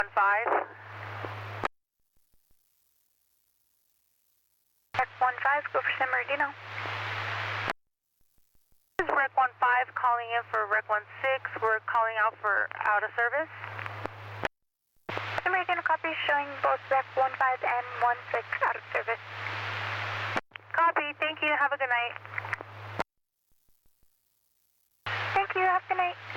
15. Rec 15, go for San Bernardino. This is Rec 15 calling in for Rec 16. We're calling out for out of service. San Bernardino copy, showing both Rec 15 and 16 out of service. Copy, thank you, have a good night. Thank you, have a good night.